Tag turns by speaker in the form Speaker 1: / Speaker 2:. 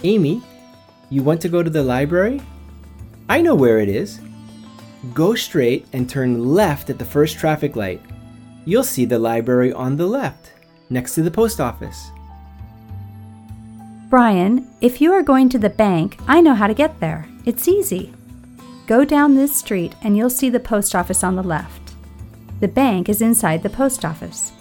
Speaker 1: Amy, you want to go to the library? I know where it is. Go straight and turn left at the first traffic light. You'll see the library on the left, next to the post office.
Speaker 2: Brian, if you are going to the bank, I know how to get there. It's easy. Go down this street and you'll see the post office on the left. The bank is inside the post office.